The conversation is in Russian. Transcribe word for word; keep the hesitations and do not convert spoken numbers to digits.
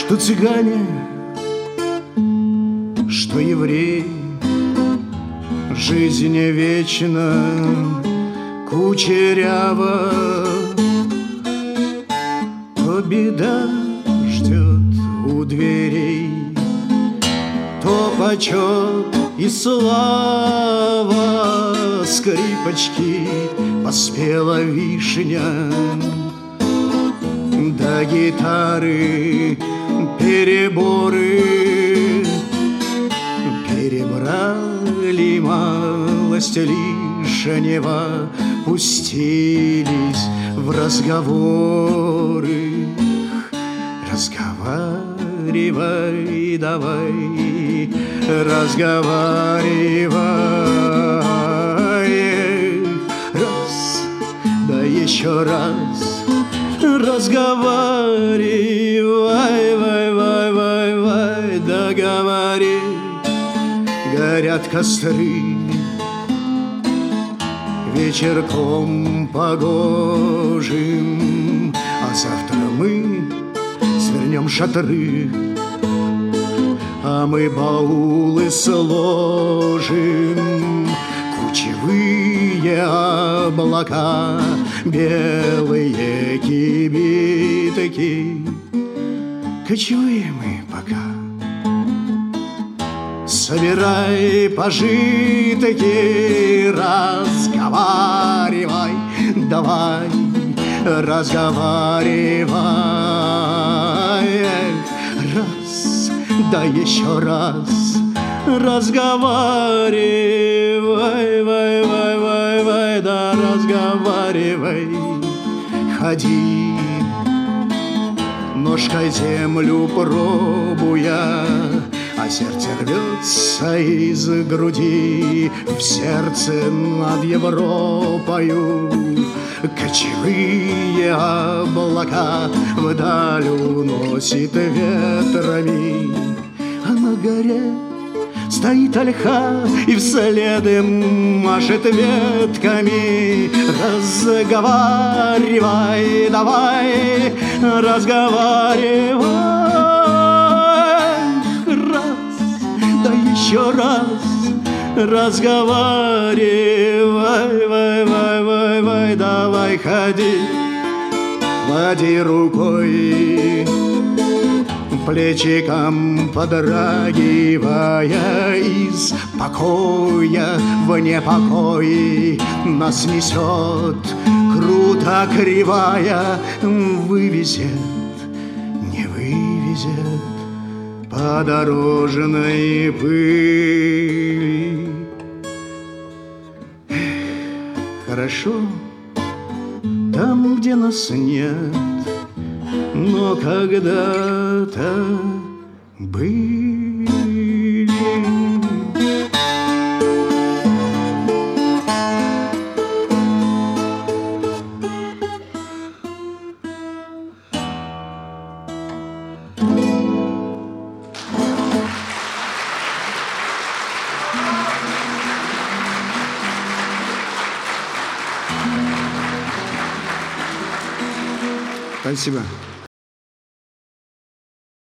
Что цыгане, что евреи, жизнь вечна, кучерява, то беда ждет у дверей, то почет и слава. Скрипочки поспела вишня, до гитары переборы. Перебрали малость лишнего, пустились в разговоры. Разговаривай давай, разговаривай. Раз, да еще раз. Разговаривай, вай, вай, вай, вай, договори. Горят костры вечерком погожим, а завтра мы свернем шатры, а мы баулы сложим. Кучевые облака, белые кибитки. Кочевые мы пока. Собирай пожитки, разговаривай, давай, разговаривай. Раз, да еще раз. Разговаривай, вай, вай, вай, вай, да разговаривай. Ходи, ножкой землю пробуя, а сердце рвется из груди. В сердце над Европою кочевые облака вдаль уносит ветрами. А на горе стоит ольха и вслед им машет ветками. Разговаривай, давай, разговаривай. Раз, да еще раз. Разговаривай, вай, вай, вай, вай, давай, ходи, води рукой, плечиком подрагивая, из покоя в непокой нас несет круто кривая. Вывезет, не вывезет по дорожной пыли. Эх, хорошо там, где нас нет, но когда-то были. Спасибо.